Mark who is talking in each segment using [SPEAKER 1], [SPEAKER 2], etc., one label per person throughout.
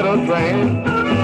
[SPEAKER 1] a train.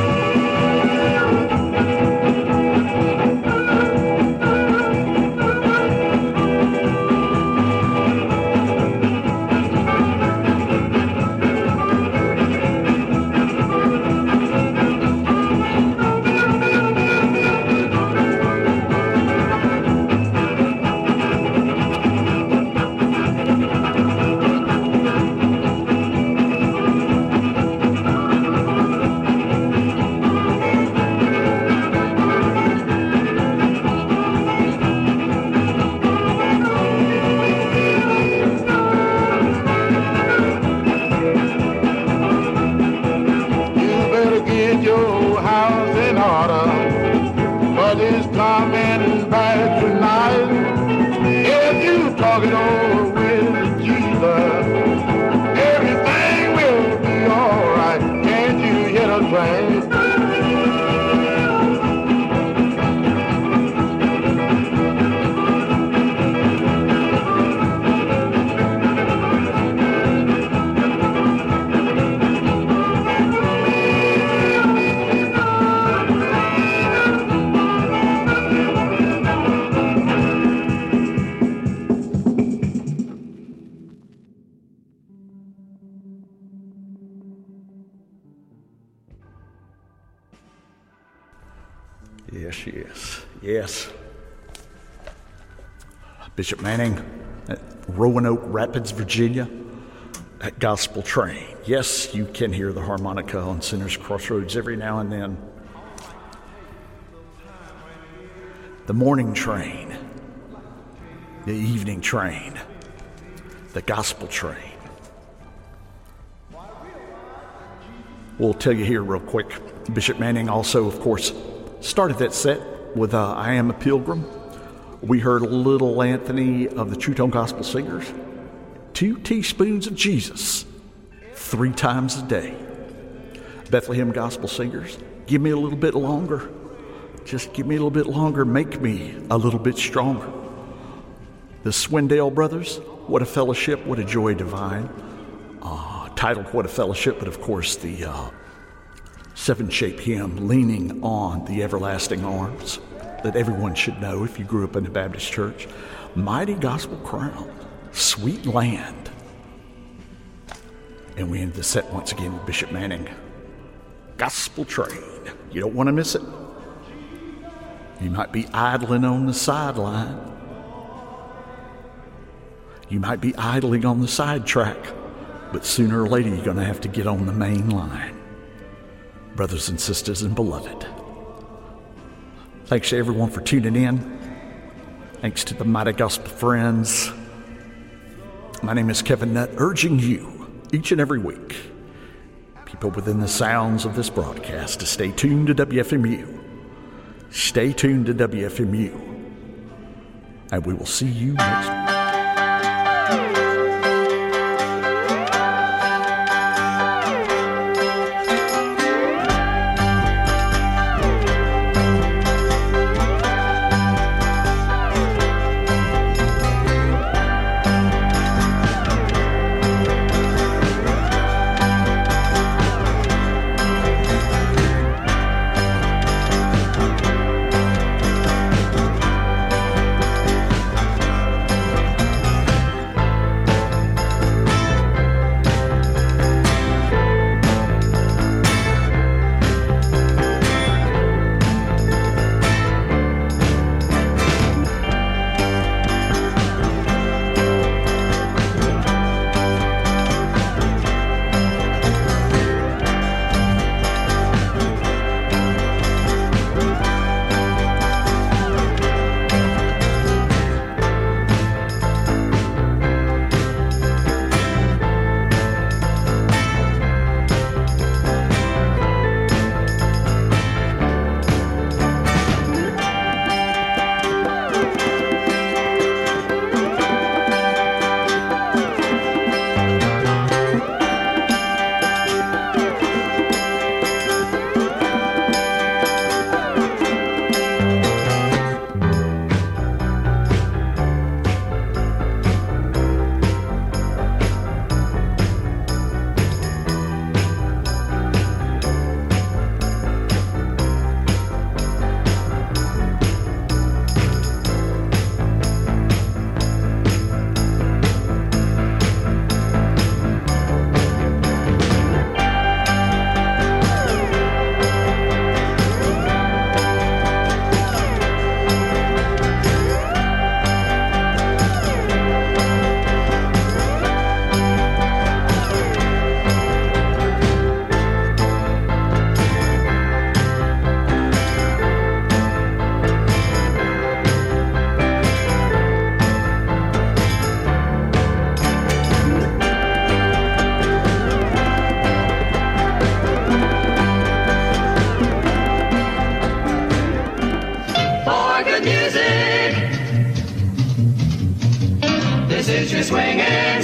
[SPEAKER 2] Yes. Bishop Manning at Roanoke Rapids, Virginia, at Gospel Train. Yes, you can hear the harmonica on Sinners Crossroads every now and then. The morning train, the evening train, the Gospel Train. We'll tell you here real quick, Bishop Manning also, of course, started that set with I Am a Pilgrim. We heard a little Anthony of the True Tone Gospel Singers. 2 teaspoons of Jesus, 3 times a day. Bethlehem Gospel Singers, give me a little bit longer. Just give me a little bit longer. Make me a little bit stronger. The Swindale Brothers, What a Fellowship, What a Joy Divine. Titled What a Fellowship, but of course the Seven Shape hymn, Leaning on the Everlasting Arms, that everyone should know if you grew up in the Baptist church. Mighty Gospel Crown, Sweet Land. And we end the set once again with Bishop Manning. Gospel Train. You don't want to miss it. You might be idling on the sideline. You might be idling on the sidetrack, but sooner or later you're going to have to get on the main line. Brothers and sisters and beloved, thanks to everyone for tuning in. Thanks to the Mighty Gospel Friends. My name is Kevin Nutt, urging you each and every week, people within the sounds of this broadcast, to stay tuned to WFMU. Stay tuned to WFMU. And we will see you next week.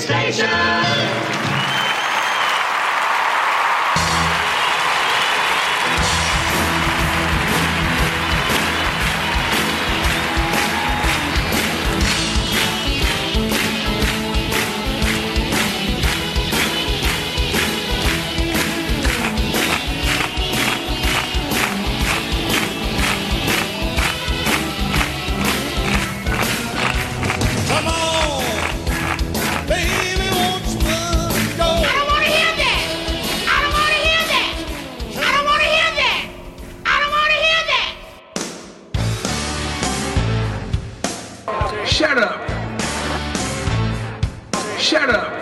[SPEAKER 1] station.
[SPEAKER 3] Shut up. Shut up.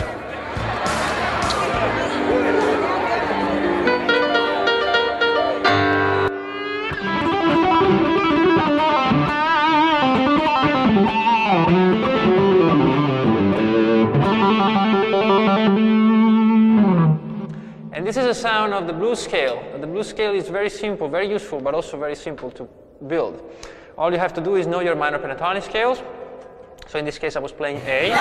[SPEAKER 4] And this is a sound of the blues scale. The blues scale is very simple, very useful, but also very simple to build. All you have to do is know your minor pentatonic scales. So in this case, I was playing A.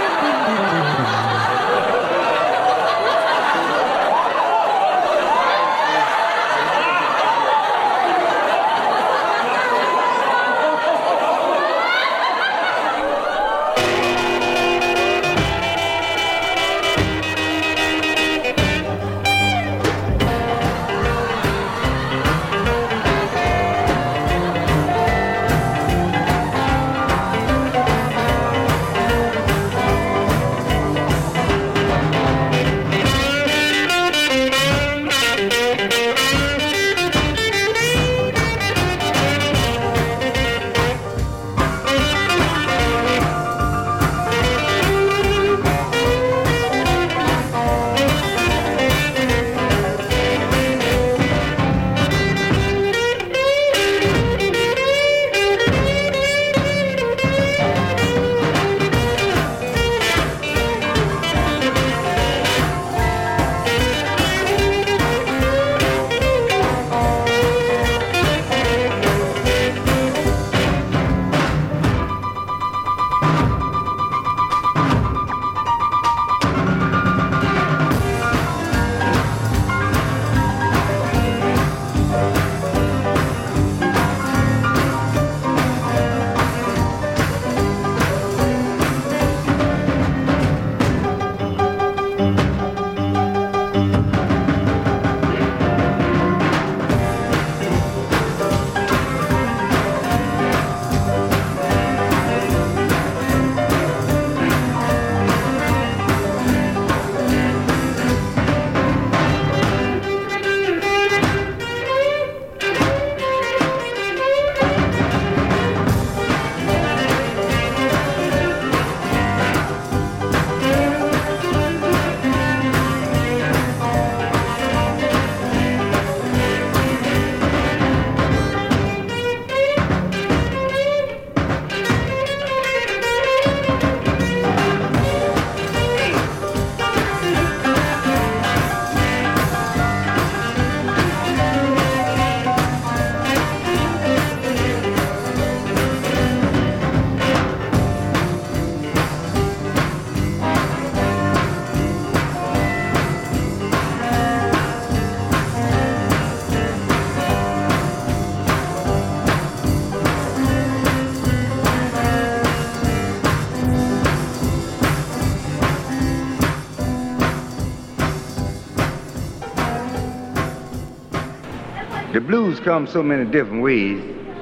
[SPEAKER 5] The blues come so many different ways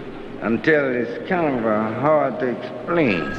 [SPEAKER 5] until it's kind of hard to explain.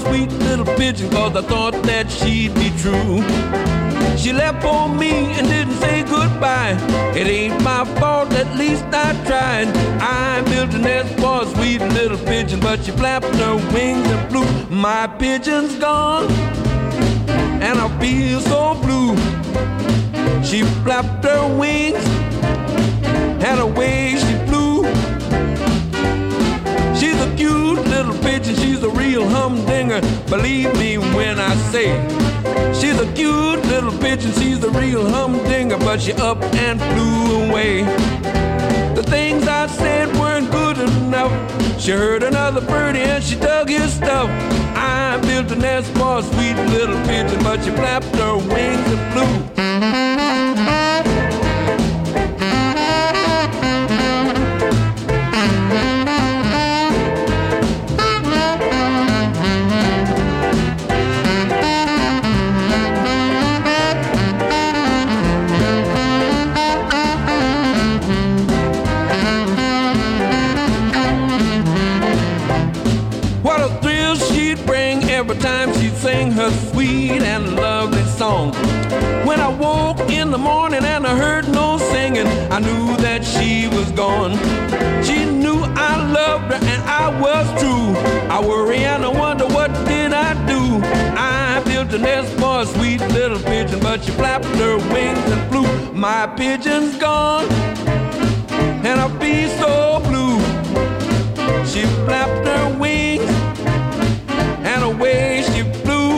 [SPEAKER 1] sweet little pigeon, 'cause I thought that she'd be true. She left for me and didn't say goodbye. It ain't my fault, at least I tried. I built a nest for a sweet little pigeon, but she flapped her wings and flew. My pigeon's gone, and I feel so blue. She flapped her wings, and away she flew. She's a cute little pigeon, she's a real humdinger. Believe me when I say she's a cute little pigeon, she's a real humdinger, but she up and flew away. The things I said weren't good enough. She heard another birdie and she dug his stuff. I built a nest for a sweet little pigeon, but she flapped her wings and flew. Every time she'd sing her sweet and lovely song. When I woke in the morning and I heard no singing, I knew that she was gone. She knew I loved her and I was true. I worry and I wonder, what did I do? I built a nest for a sweet little pigeon, but she flapped her wings and flew. My pigeon's gone, and I feel so blue. She flapped her wings, and away she flew.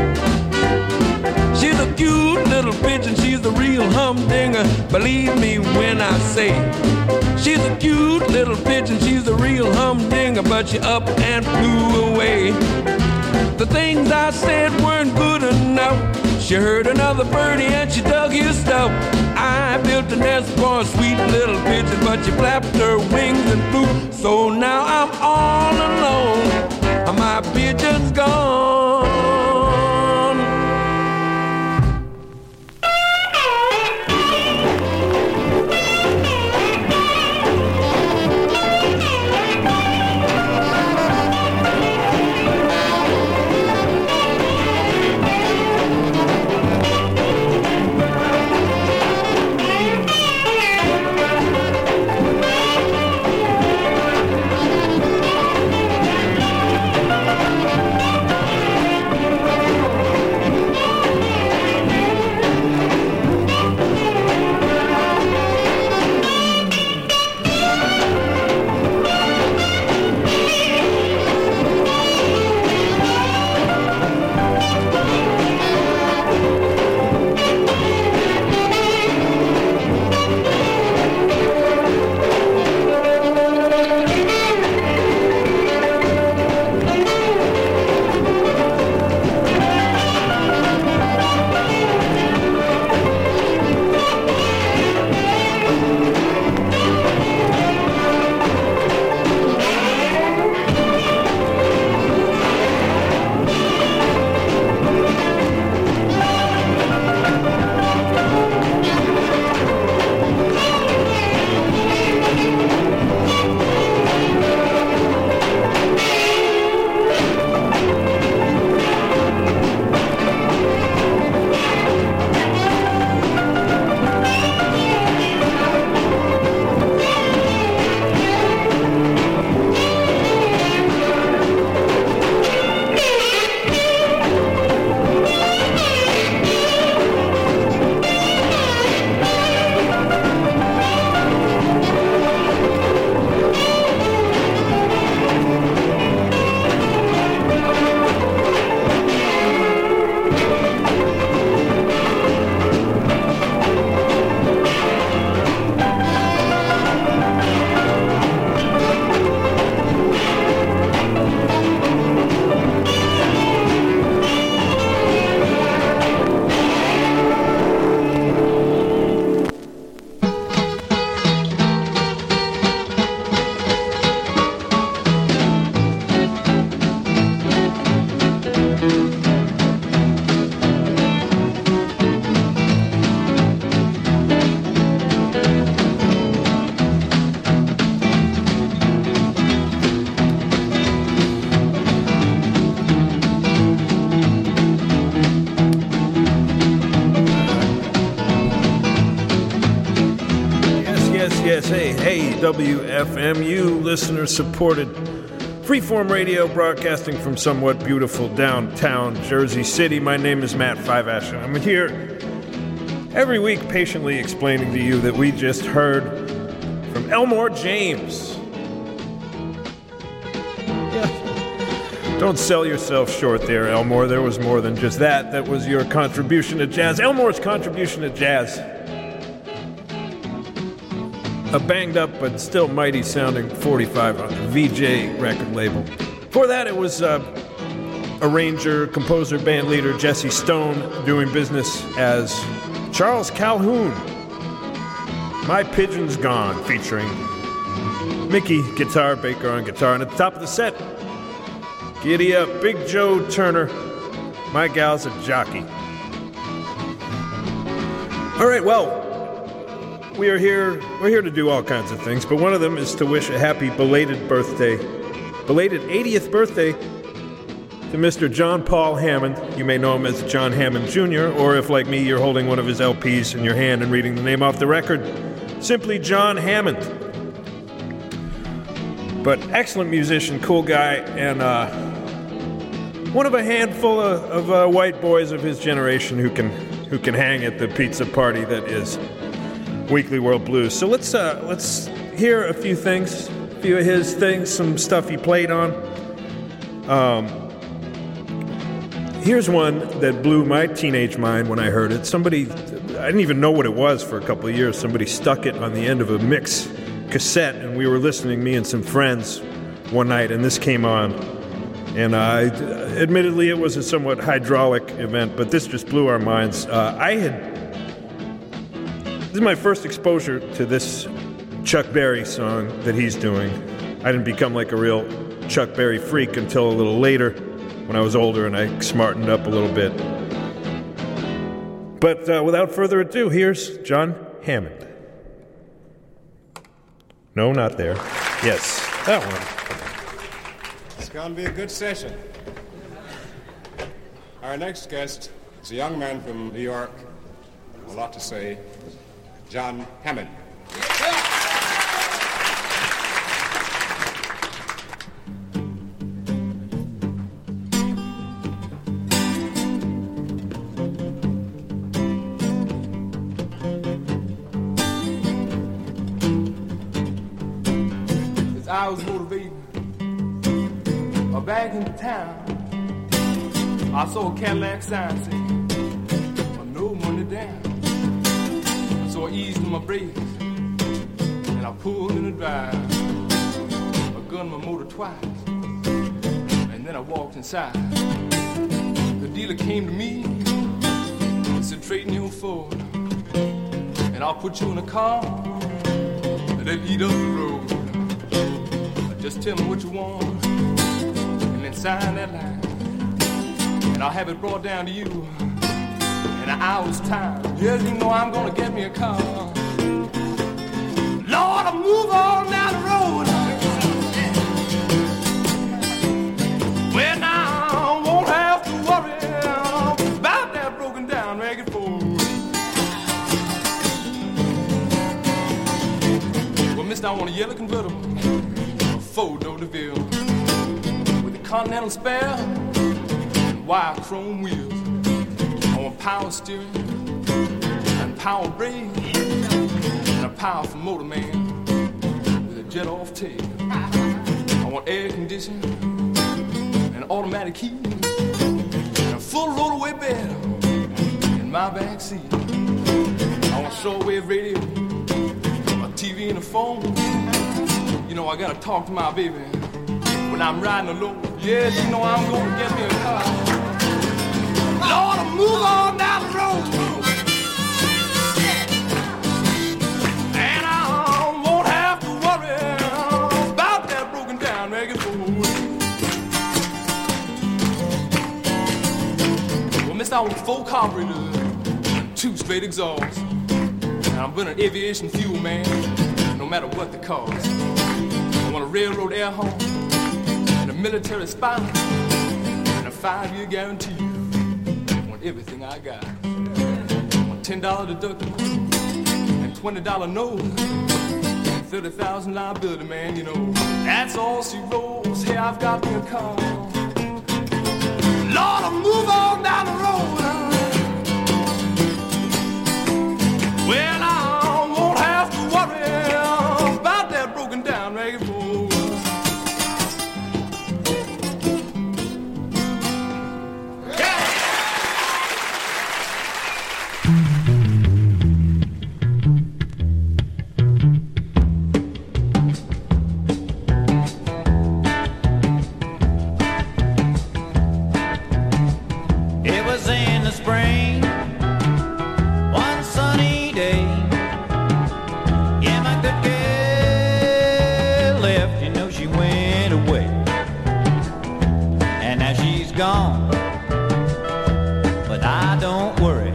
[SPEAKER 1] She's a cute little pigeon, she's the real humdinger. Believe me when I say she's a cute little pigeon, she's the real humdinger, but she up and flew away. The things I said weren't good enough. She heard another birdie and she dug his stuff. I built a nest for a sweet little pigeon, but she flapped her wings and flew. So now I'm all alone, my pigeon's gone.
[SPEAKER 6] USA, WFMU, listener-supported freeform radio broadcasting from somewhat beautiful downtown Jersey City. My name is Matt Fivash, and I'm here every week patiently explaining to you that we just heard from Elmore James. Don't sell yourself short there, Elmore. There was more than just that. That was your contribution to jazz. Elmore's contribution to jazz. A banged up but still mighty sounding 45 on the VJ record label. Before that, it was arranger, composer, band leader Jesse Stone doing business as Charles Calhoun. My Pigeon's Gone, featuring Mickey Guitar Baker on guitar. And at the top of the set, Giddy Up, Big Joe Turner, My Gal's a Jockey. All right, well, we're here to do all kinds of things, but one of them is to wish a happy belated 80th birthday to Mr. John Paul Hammond. You may know him as John Hammond Jr., or if, like me, you're holding one of his LPs in your hand and reading the name off the record, simply John Hammond. But excellent musician, cool guy, and one of a handful of white boys of his generation who can hang at the pizza party that is Weekly World Blues. So let's hear a few things, a few of his things, some stuff he played on. Here's one that blew my teenage mind when I heard it. I didn't even know what it was for a couple of years. Somebody stuck it on the end of a mix cassette, and we were listening, me and some friends, one night, and this came on. And admittedly, it was a somewhat hydraulic event, but this just blew our minds. This is my first exposure to this Chuck Berry song that he's doing. I didn't become like a real Chuck Berry freak until a little later, when I was older and I smartened up a little bit. But without further ado, here's John Hammond. No, not there. Yes, that one.
[SPEAKER 7] It's going to be a good session. Our next guest is a young man from New York, a lot to say, John Hammond.
[SPEAKER 8] I was motivated back in town. I saw a Cadillac sign saying, no money down. So I eased my brakes and I pulled in the drive. I gunned my motor twice and then I walked inside. The dealer came to me and said, trade me for it and I'll put you in a car that'll eat up the road. Just tell me what you want, and then sign that line, and I'll have it brought down to you in an hour's time. Yes, you know I'm gonna get me a car. Lord, I'll move on down the road. Well, now I won't have to worry about that broken down ragged Ford. Well, mister, I want a yellow convertible, Ford-door DeVille with a Continental spare and wire chrome wheels. I want power steering and power brake and a powerful motor man with a jet off tail. I want air conditioning and automatic heat and a full rollaway bed in my back seat. I want shortwave radio, a TV and a phone. You know, I gotta talk to my baby when I'm riding alone. Yes, you know I'm gonna get me a car. Lord, I'll move on down the road. And I won't have to worry about that broken down ragged Ford. Well, mister, I want 4 carburetors and 2 straight exhausts. And I'm burning aviation fuel, man, no matter what the cost. I want a railroad air horn and a military spy and a 5-year guarantee. I want everything I got. I want $10 deductible and $20 note and $30,000 liability, man, you know. That's all she rolls. Hey, I've got me a car. Lord, I'll move on down the road. Well, I won't have to worry about that broken down ragged road.
[SPEAKER 9] Gone, but I don't worry.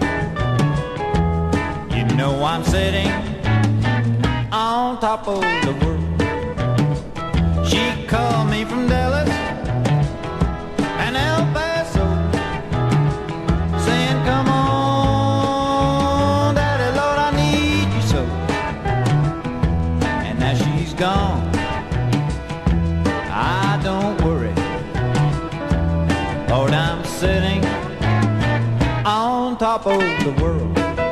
[SPEAKER 9] You know I'm sitting on top of the world. She called me from Dallas and El Paso, saying, come on, Daddy, Lord, I need you so. And now she's gone, I don't worry. Lord, I'm sitting on top of the world.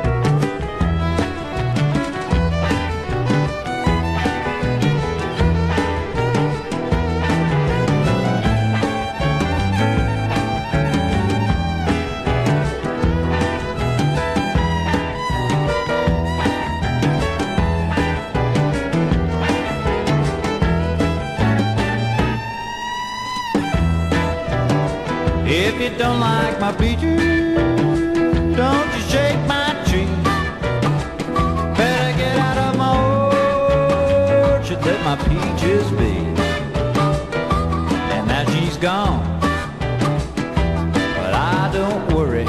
[SPEAKER 9] If you don't like my preacher, don't you shake my tree. Better get out of my orchard, let my peaches be. And now she's gone, but I don't worry.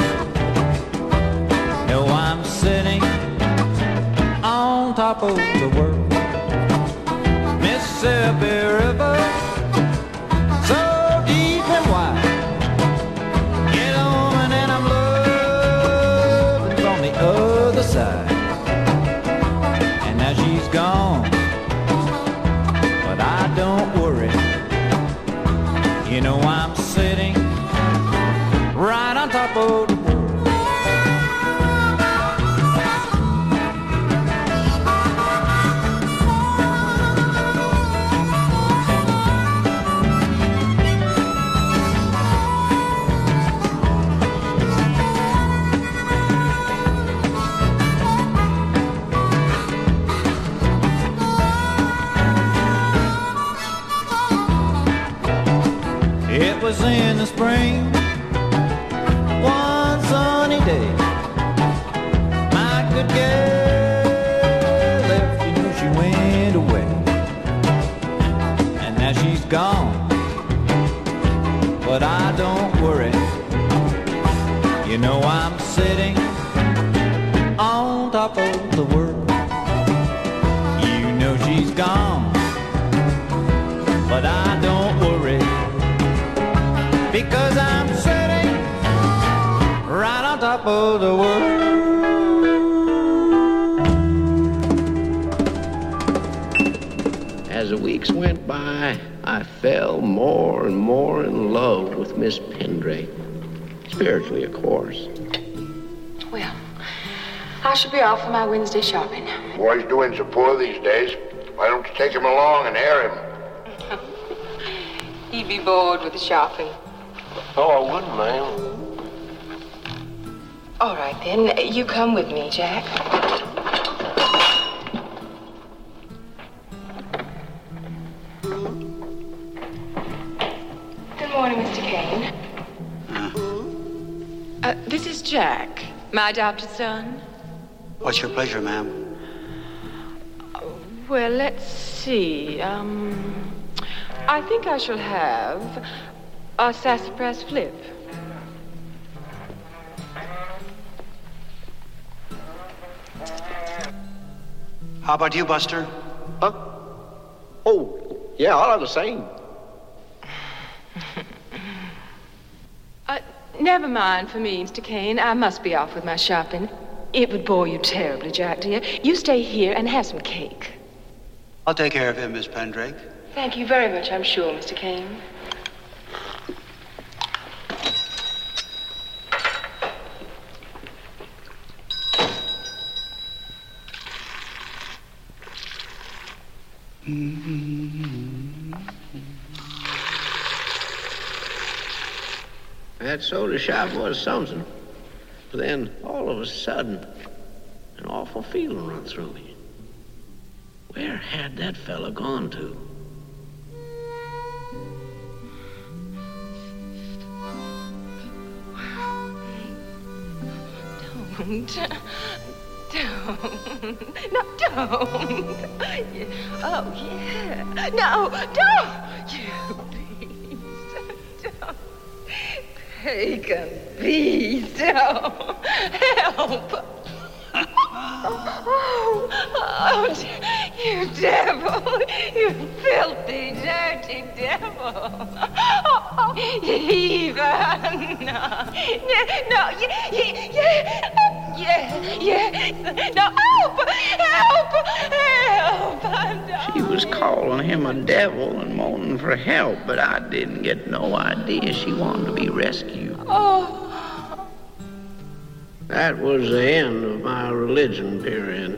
[SPEAKER 9] No, I'm sitting on top of the world. Mississippi River, so deep and wide. Other side, and now she's gone, but I don't worry. You know I'm sitting right on top of the world. It was in the spring, one sunny day. My good girl left, you know she went away. And now she's gone, but I don't worry. You know I'm sitting on top of the world. You know she's gone, but I don't worry. Because I'm sitting right on top of the world.
[SPEAKER 10] As the weeks went by, I fell more and more in love with Miss Pendrake. Spiritually, of course.
[SPEAKER 11] Well, I should be off for my Wednesday shopping.
[SPEAKER 12] Boy's doing so poor these days. Why don't you take him along and air him?
[SPEAKER 11] He'd be bored with the shopping.
[SPEAKER 10] Oh, I wouldn't, ma'am.
[SPEAKER 11] All right, then. You come with me, Jack. Good morning, Mr. Kane. This is Jack, my adopted son.
[SPEAKER 13] What's your pleasure, ma'am?
[SPEAKER 11] Well, let's see. I think I shall have a sassafras flip.
[SPEAKER 13] How about you, Buster?
[SPEAKER 10] Huh? Oh, yeah, I'll have the same.
[SPEAKER 11] Never mind for me, Mr. Kane. I must be off with my shopping. It would bore you terribly, Jack, dear. You stay here and have some cake.
[SPEAKER 13] I'll take care of him, Miss Pendrake.
[SPEAKER 11] Thank you very much, I'm sure, Mr. Kane.
[SPEAKER 10] That soda shop was something. But then, all of a sudden, an awful feeling run through me. Where had that fella gone to?
[SPEAKER 11] Don't. No, don't. Oh, yeah. No, don't. You, please. Don't. Pagan, please, don't. Help. Oh, you devil. You filthy, dirty devil. Oh, Eva. No, yeah. No, help.
[SPEAKER 10] She was calling him a devil and moaning for help, but I didn't get no idea she wanted to be rescued.
[SPEAKER 11] Oh.
[SPEAKER 10] That was the end of my religion period.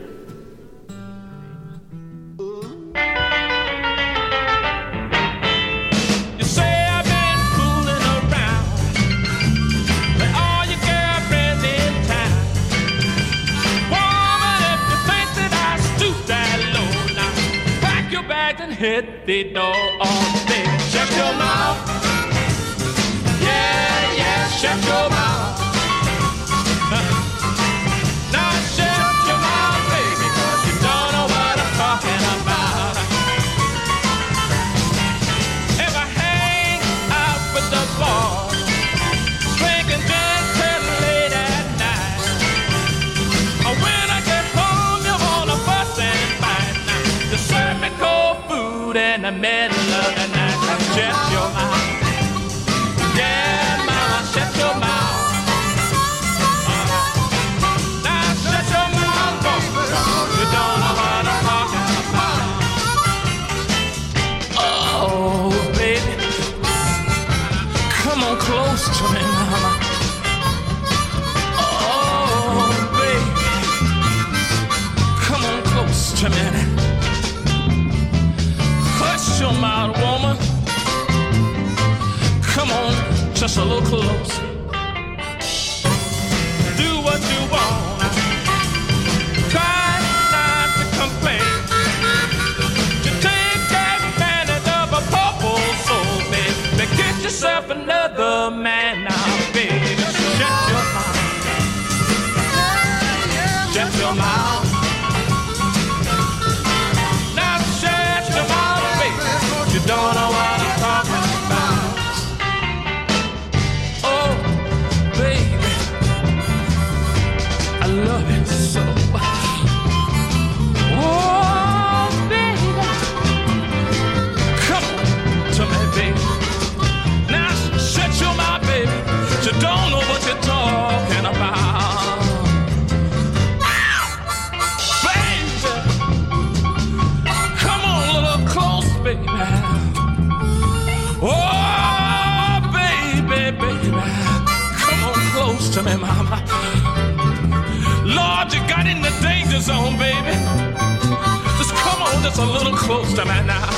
[SPEAKER 8] You say I've been fooling around with all your girlfriends in town. Woman, if you think that I stoop that low, now pack your bags and hit the door. Oh, baby, shut your mouth. Yeah, shut your mouth. Now shut your mouth, baby, 'cause you don't know what I'm talking about. If I hang out with the boys, drinking gin till late at night, or when I get home, you wanna fuss and fight. Now you serve me cold food in the middle of the night. Now shut your mouth. Yeah, mama, shut your mouth. Close to me, mama. Oh, baby, come on close to me. Hush your mouth, woman. Come on, just a little closer. Do what you want. Try not to complain. You take advantage of a poor soul, baby. Get yourself another man now, baby. Shut your mouth. Shut your mouth. Now shut your mouth, baby. You don't know what I'm talking about. Oh, baby, I love you so. Oh, baby, come on to me, baby. Now shut your mouth, baby. You don't know what you're talking about. Baby, come on a little close, baby. Oh, baby, come on close to me, mama. Lord, you got in the danger zone, baby. Just come on just a little close to me now.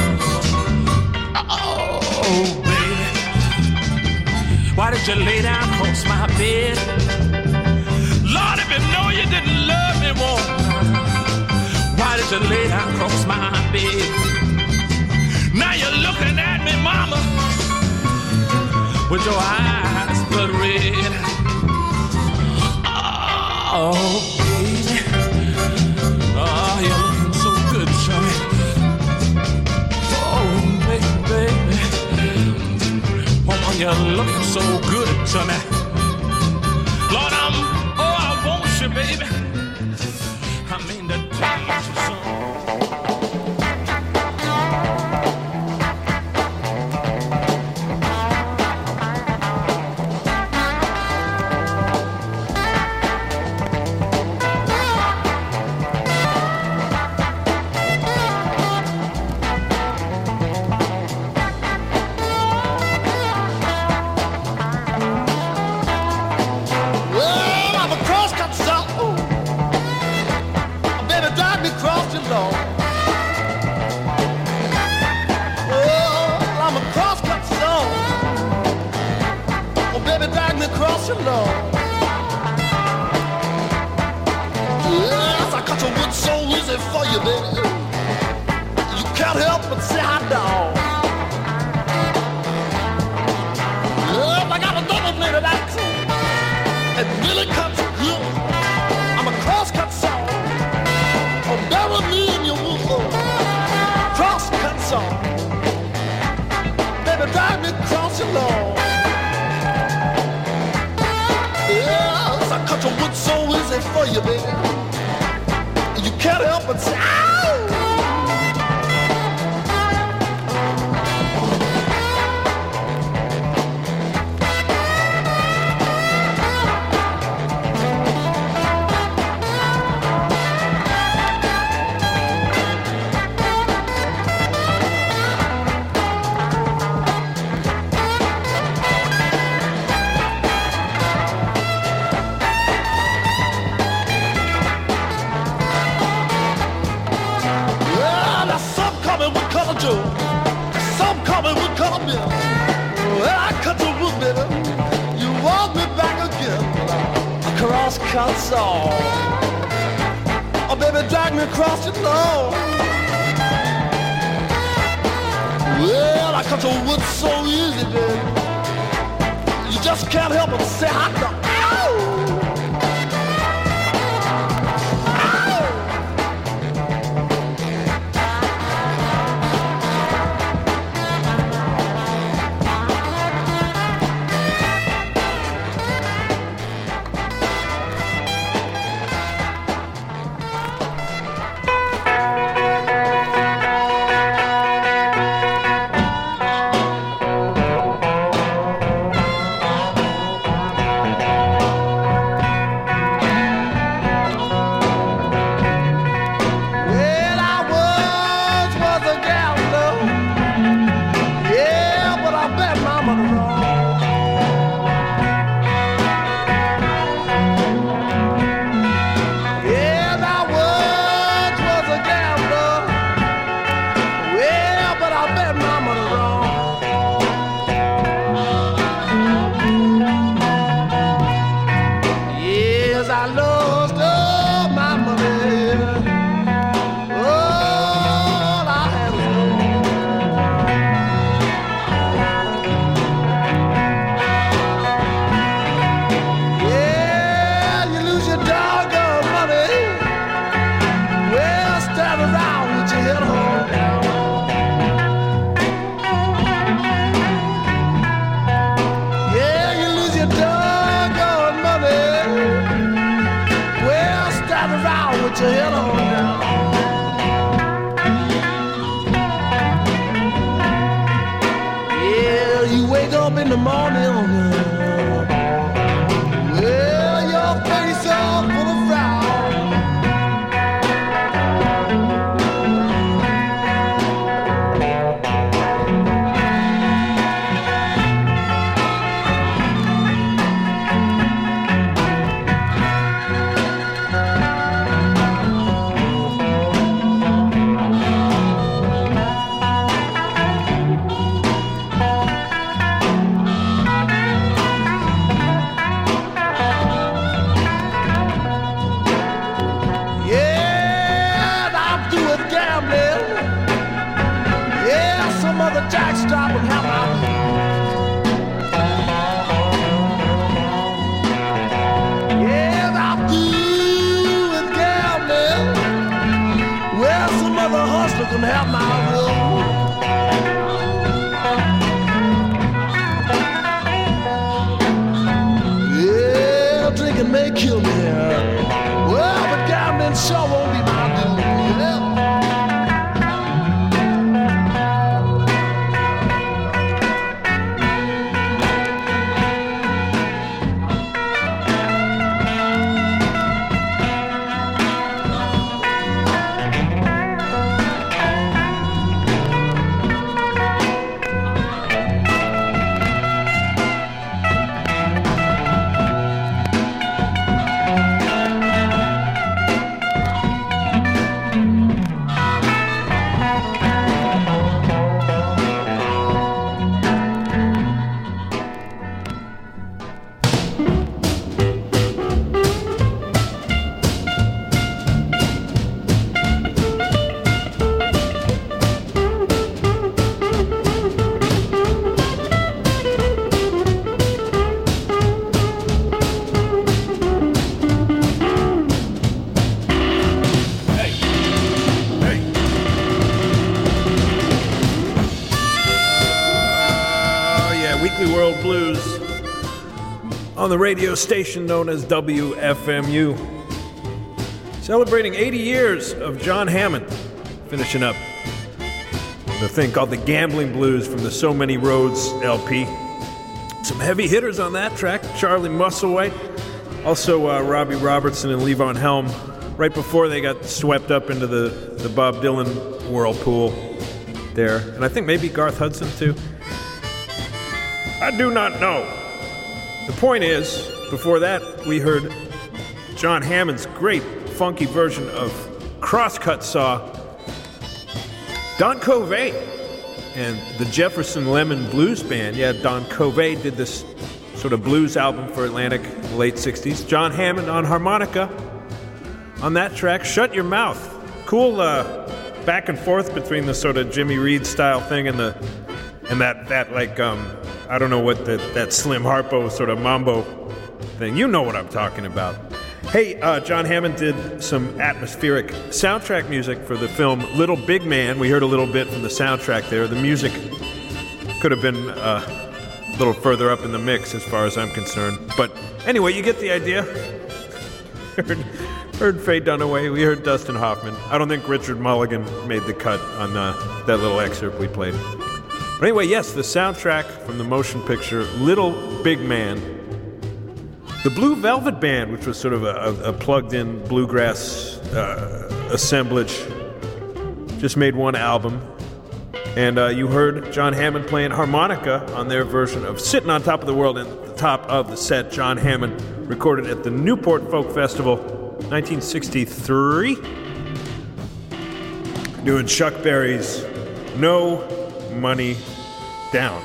[SPEAKER 8] Oh, baby, why did you lay down across my bed? Lord, if you know you didn't love me more, why did you lay down across my bed? Now you're looking at me, mama, with your eyes blood red. Oh, baby, oh, you're looking so good to me. Oh, baby, woman, you're looking so good to me. Lord, I want you, baby. I mean to dance you so.
[SPEAKER 14] cross your lawn. Yes, I cut your wood so easy for you, baby. You can't help but say hot dog. Yes, I got a double-bladed axe. It really cuts good. I'm a cross-cut saw. Oh, bury me in your wood. Cross-cut saw. Baby, drive me across your lawn. Yes, I cut your wood so easy for you, baby. You can't help but say, ow! Some call me wood color bill. Well, I cut your wood, baby. You walk me back again. A cross-cut saw. Oh, baby, drag me across your lawn. Well, I cut your wood so easy, baby. You just can't help but say hot dog. Ow! In the morning, well, your face all full of frown. Jackstrap and have my yeah, I'm through with gambling. Well, some other hustler can have my room. Yeah, drinking may kill me. Well, but gambling sure won't be my doom. Yeah.
[SPEAKER 6] Weekly World Blues on the radio station known as WFMU. Celebrating 80 years of John Hammond, finishing up the thing called the Gambling Blues from the So Many Roads LP. Some heavy hitters on that track, Charlie Musselwhite, also Robbie Robertson and Levon Helm, right before they got swept up into the Bob Dylan whirlpool there. And I think maybe Garth Hudson too. I do not know. The point is, before that, we heard John Hammond's great funky version of Crosscut Saw. Don Covey and the Jefferson Lemon Blues Band. Yeah, Don Covey did this sort of blues album for Atlantic in the late 60s. John Hammond on harmonica on that track. Shut Your Mouth. Cool back and forth between the sort of Jimmy Reed style thing and that like I don't know what that Slim Harpo sort of mambo thing. You know what I'm talking about. Hey, John Hammond did some atmospheric soundtrack music for the film Little Big Man. We heard a little bit from the soundtrack there. The music could have been a little further up in the mix as far as I'm concerned. But anyway, you get the idea. Heard Faye Dunaway. We heard Dustin Hoffman. I don't think Richard Mulligan made the cut on that little excerpt we played. But anyway, yes, the soundtrack from the motion picture Little Big Man. The Blue Velvet Band, which was sort of a plugged-in bluegrass assemblage, just made one album. And you heard John Hammond playing harmonica on their version of Sitting on Top of the World. And at the top of the set, John Hammond recorded at the Newport Folk Festival, 1963, doing Chuck Berry's No Money Down.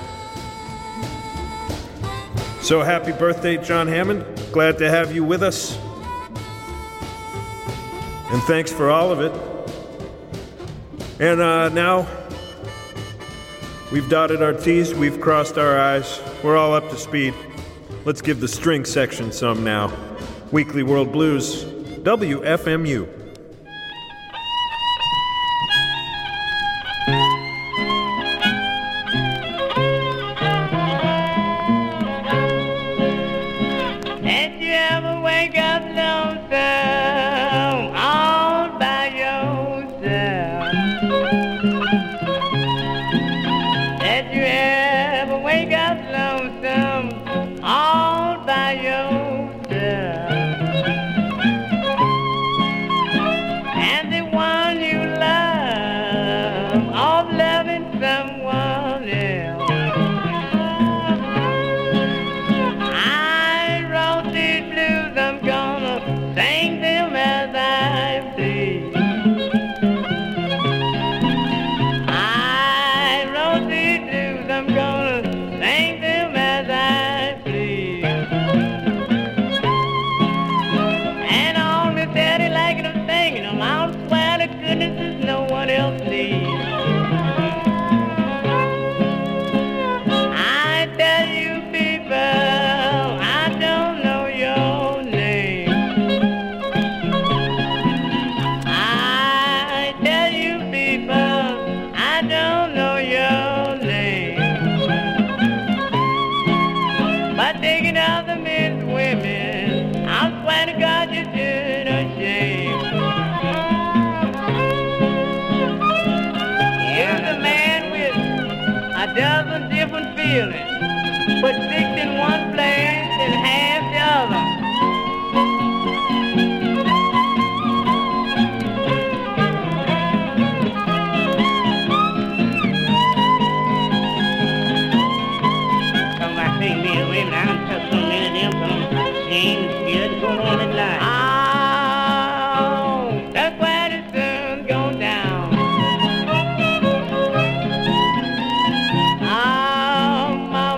[SPEAKER 6] So happy birthday, John Hammond. Glad to have you with us. And thanks for all of it. And now we've dotted our T's, we've crossed our I's. We're all up to speed. Let's give the string section some now. Weekly World Blues, WFMU.
[SPEAKER 15] But six in one place and half the other. Come back, take me away, and I done took so many of them, so I'm ashamed and scared to go on in life. Oh, that's why the sun's gone down. Oh, my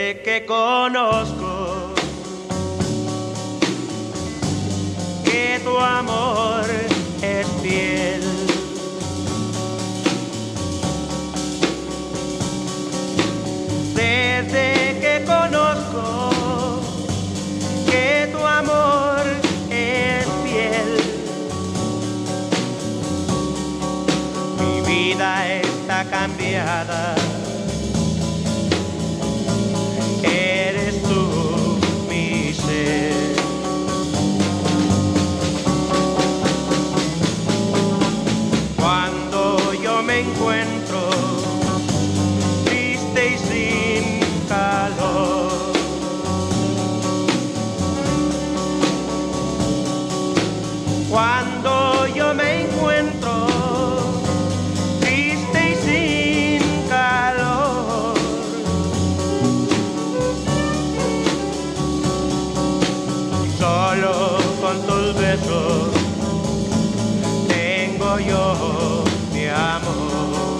[SPEAKER 16] desde que conozco que tu amor es fiel. Desde que conozco que tu amor es fiel, mi vida está cambiada. Eres tú mi ser. Cuando yo me encuentro triste y sin calor, cuando yo me encuentro triste y sin calor, solo con tus besos tengo yo mi amor.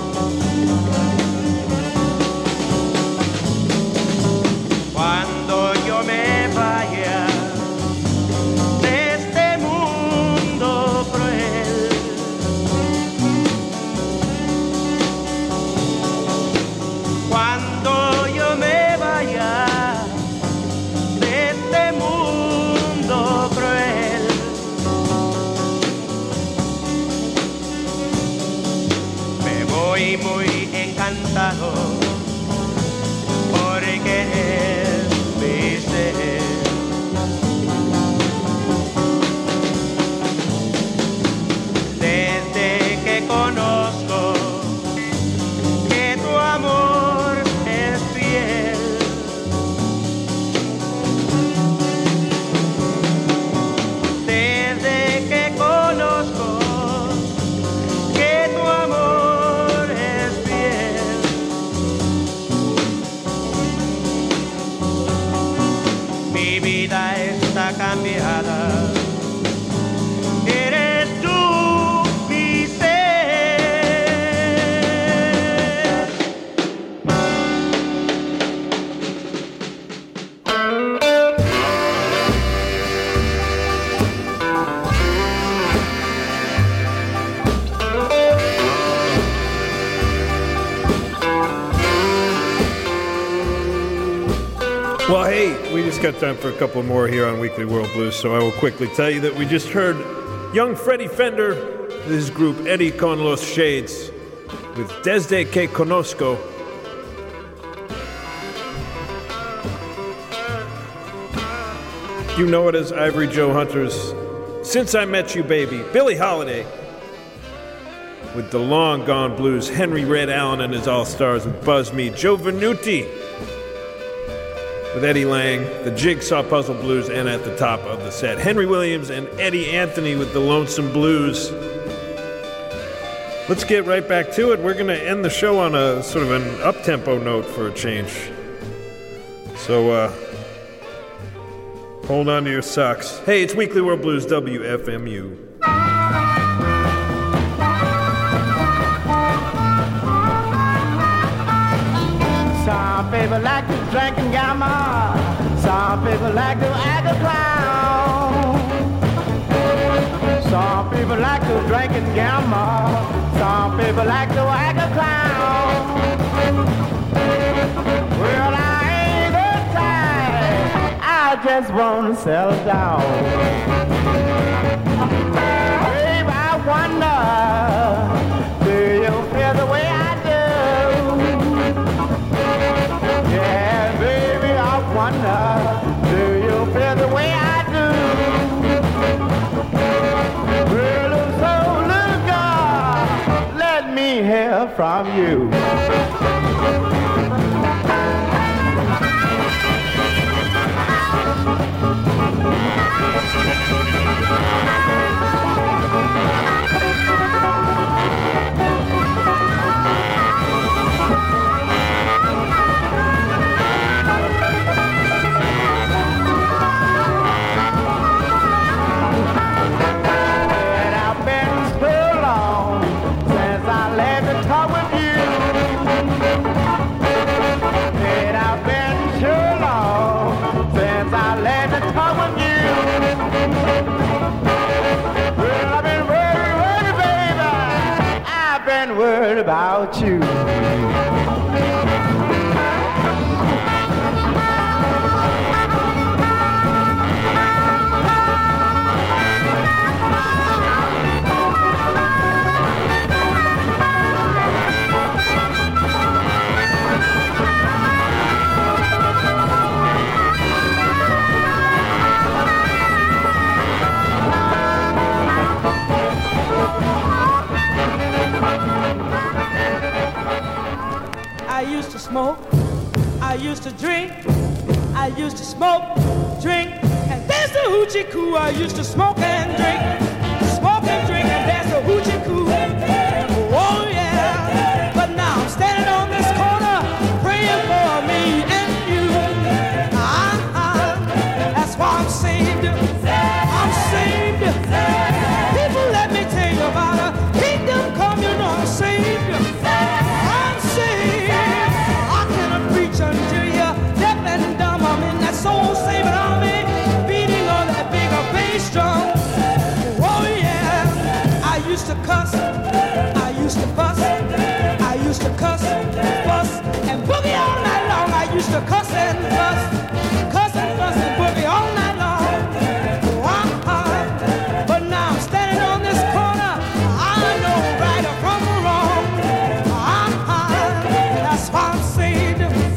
[SPEAKER 16] Cuando yo me vaya de este mundo cruel, cuando yo me vaya de este mundo cruel, me voy muy encantado porque es mi ser. Desde que conozco que tu amor es fiel, desde que conozco que tu amor es fiel, mi vida está cambiada. Eres tú mi ser.
[SPEAKER 6] Well, hey, we just got time for a couple more here on Weekly World Blues, so I will quickly tell you that we just heard young Freddie Fender, his group Eddie Con Los Shades, with Desde Que Conozco. You know it as Ivory Joe Hunter's Since I Met You Baby. Billie Holiday with the long gone blues, Henry Red Allen and his All-Stars with Buzz Me, Joe Venuti with Eddie Lang, the Jigsaw Puzzle Blues, and at the top of the set, Henry Williams and Eddie Anthony with the Lonesome Blues. Let's get right back to it. We're going to end the show on a sort of an up-tempo note for a change. So, hold on to your socks. Hey, it's Weekly World Blues, WFMU.
[SPEAKER 14] Some people like to drink and gamble. Some people like to act a clown. Some people like to drink and gamble. Some people like to act a clown. Well, I ain't the type. I just want to settle down. Babe, I wonder, do you feel the way I do? Yeah, baby, I wonder, do you feel the way I do? Well, so look up, let me hear from you. I've been
[SPEAKER 16] ain't worried about you. I used to smoke, I used to drink, I used to smoke, drink, and there's the hoochie coo. I used to smoke and drink, and there's the hoochie coo. Oh yeah, but now I'm standing on this corner, praying for me and you. That's why I'm saved, I'm saved. People, let me tell you about a kingdom come, you know I'm saved. I'm saved. Until you're deaf and dumb, I'm in that soul-saving army, beating on that bigger bass drum. Oh yeah, I used to cuss, I used to fuss, I used to cuss, fuss, and boogie all night long. I used to cuss and fuss, and boogie all night long. But now I'm standing on this corner, I know right from wrong. That's why I'm saved.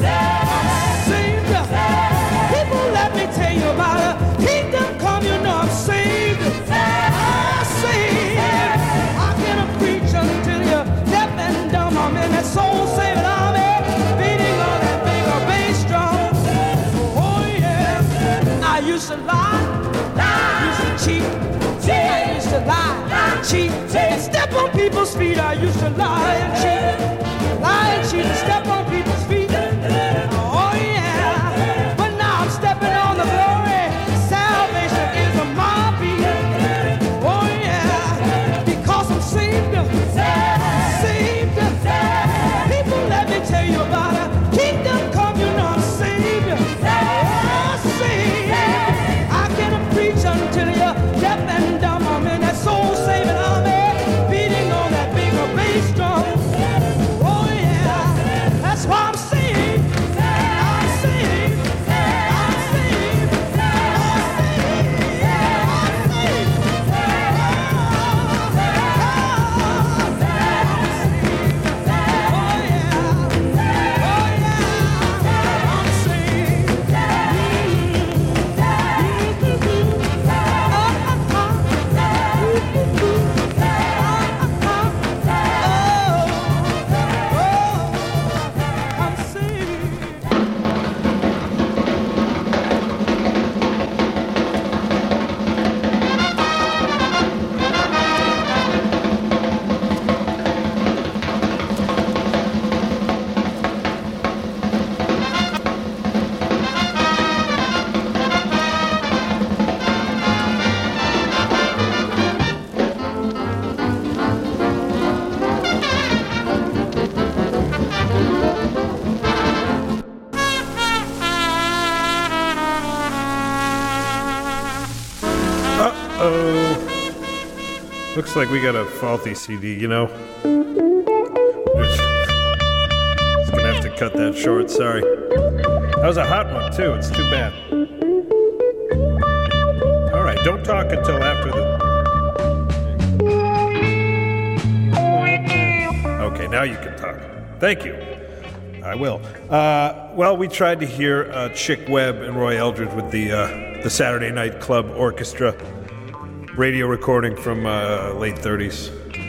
[SPEAKER 16] Tell you about a kingdom come, you know I'm saved. I'm saved. I'm gonna preach until you're deaf and dumb. I'm in that soul-saving army, beating on that bigger bass drum. Oh yeah, I used to lie, I used to cheat, I used to lie, cheat, and step on people's feet. I used to lie and cheat, and step on people's feet. Oh yeah, but now I'm stepping on the glory. Salvation is a my beat. Oh yeah, because I'm saved. Saved. People, let me tell you about a kingdom come. You know I'm saved. Saved. I can preach until you're deaf and dumb. I'm in that soul-saving army, beating on that bigger bass drum. Oh yeah, that's why I'm saved. I'm saved. I'm saved.
[SPEAKER 6] Looks like we got a faulty CD, you know? Just gonna have to cut that short, sorry. That was a hot one, too. It's too bad. Alright, don't talk until after the... Okay, now you can talk. Thank you. I will. Well, we tried to hear Chick Webb and Roy Eldridge with the Saturday Night Club Orchestra radio recording from late 30s.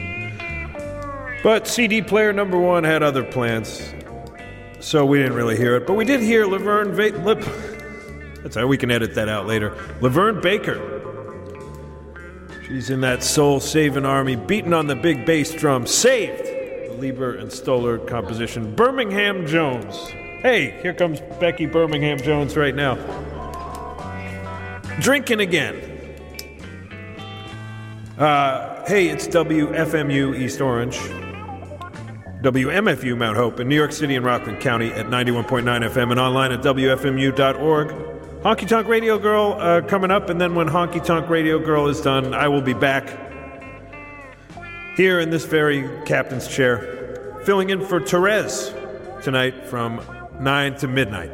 [SPEAKER 6] But CD player number one had other plans, so we didn't really hear it. But we did hear Laverne that's how we can edit that out later. Laverne Baker. She's in that soul-saving army, beating on the big bass drum. Saved! The Lieber and Stoller composition. Birmingham Jones. Hey, here comes Becky Birmingham Jones right now. Drinking again. Hey, it's WFMU East Orange, WMFU Mount Hope in New York City and Rockland County at 91.9 FM and online at WFMU.org. Honky Tonk Radio Girl coming up, and then when Honky Tonk Radio Girl is done, I will be back here in this very captain's chair, filling in for Therese tonight from 9 to midnight.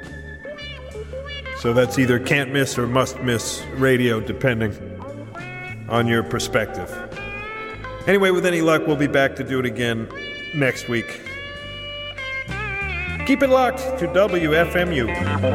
[SPEAKER 6] So that's either can't miss or must miss radio, depending on your perspective. Anyway, with any luck, we'll be back to do it again next week. Keep it locked to WFMU.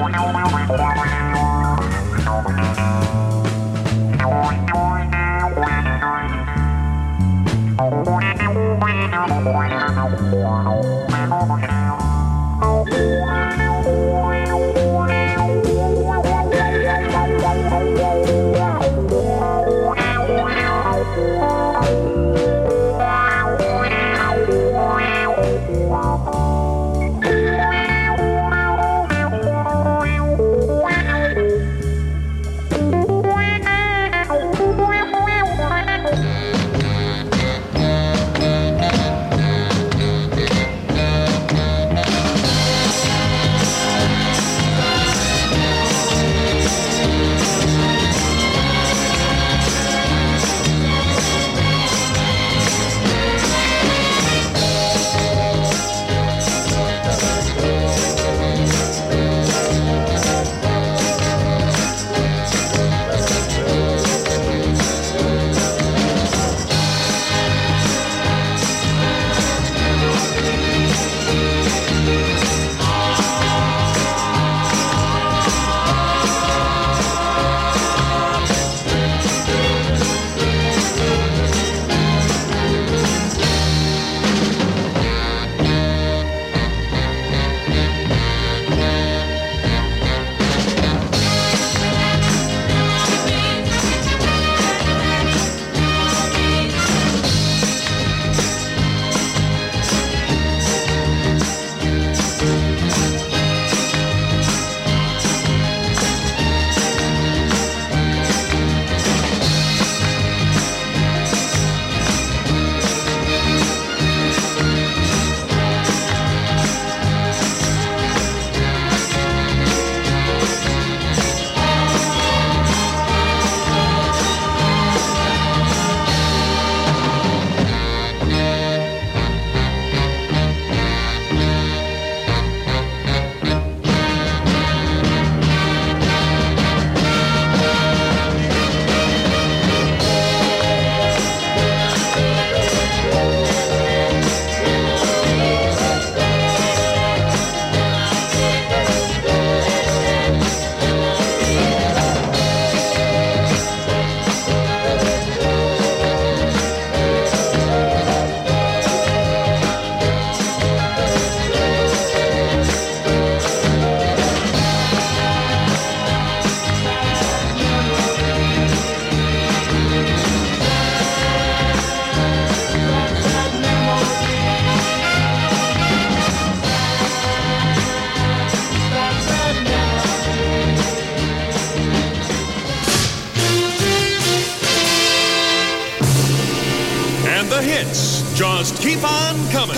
[SPEAKER 17] Just keep on coming.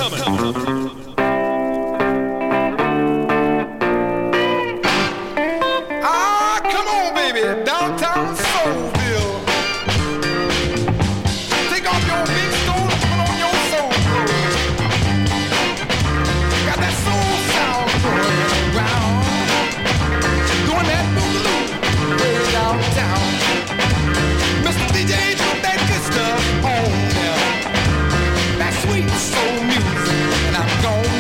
[SPEAKER 3] Ah, come on, baby, downtown Soulville. Take off your big stone and put on your soul clothes. Got that soul sound going around, doing that boogaloo way downtown. Mr. DJ, put that good stuff on there. That sweet soul music, and I'm gonna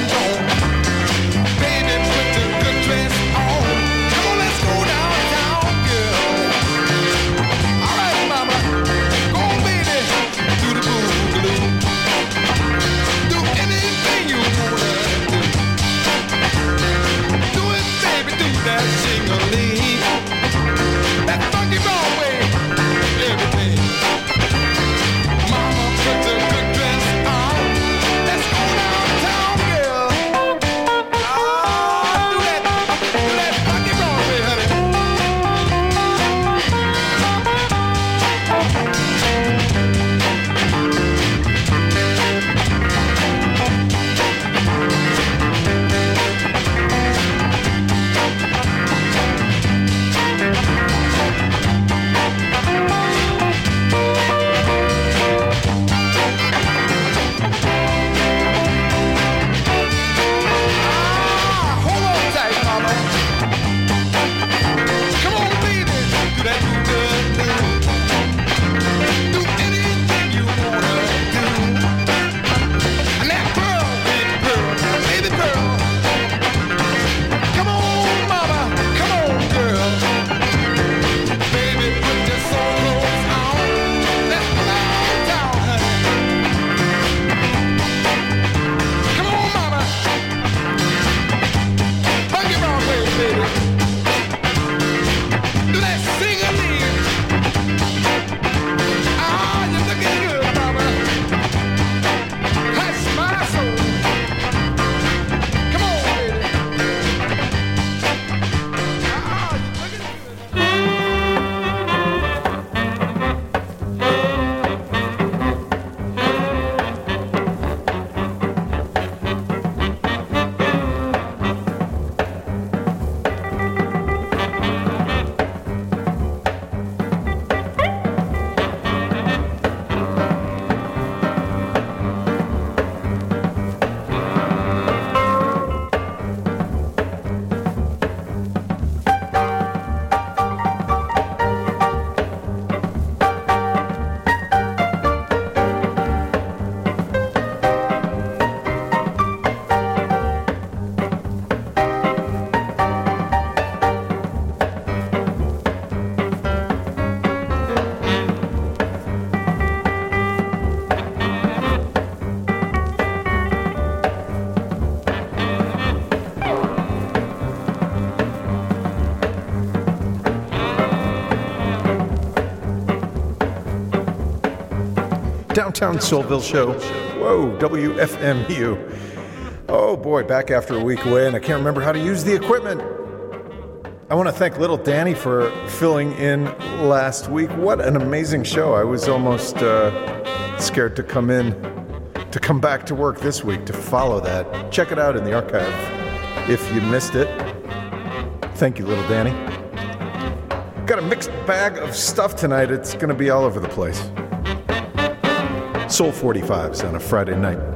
[SPEAKER 18] Downtown Soulville show. Whoa, WFMU. Oh boy, back after a week away, and I can't remember how to use the equipment. I want to thank Little Danny for filling in last week. What an amazing show. I was almost scared to come back to work this week to follow that. Check it out in the archive if you missed it. Thank you, Little Danny. Got a mixed bag of stuff tonight. It's going to be all over the place. Soul 45s on a Friday night.